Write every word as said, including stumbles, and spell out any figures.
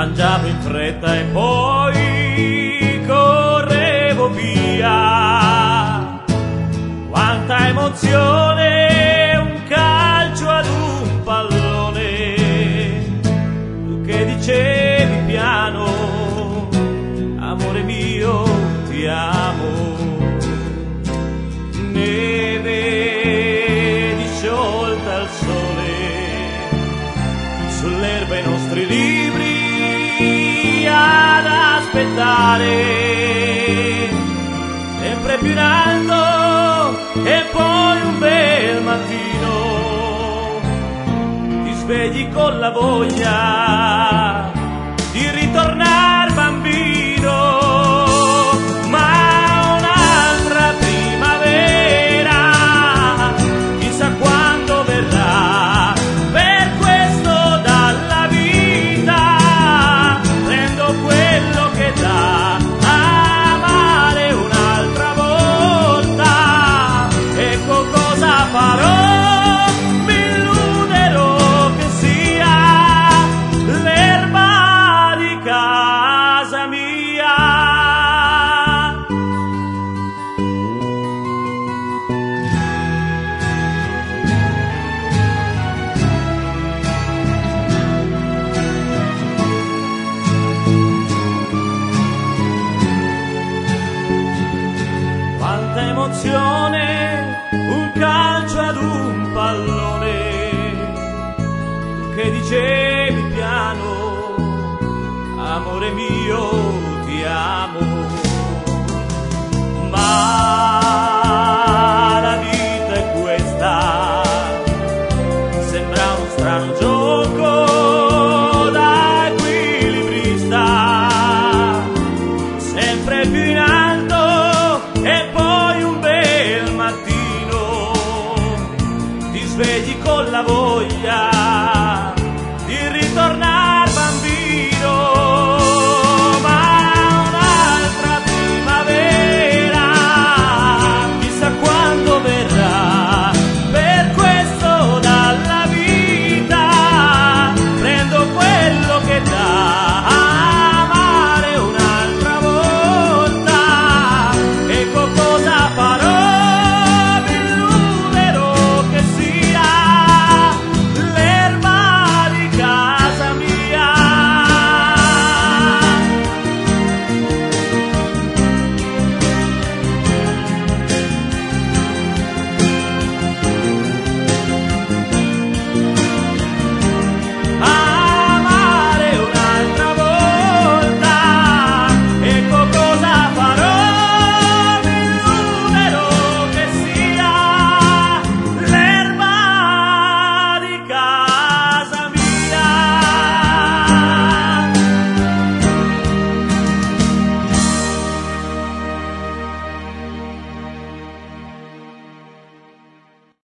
mangiavo in fretta e poi correvo via. Quanta emozione, un calcio ad un pallone. Tu che dicevi piano, amore mio, ti amo. Neve disciolta al sole, sull'erba i nostri libri ad aspettare, sempre più in alto, e poi un bel mattino ti svegli con la voglia di ritornare bambino, ma un'altra primavera chissà quando verrà. Per questo dalla vita prendo quello che dà, amare un'altra volta. Ecco cosa farò, mi illuderò che sia l'erba di casa mia. Quanta emozione,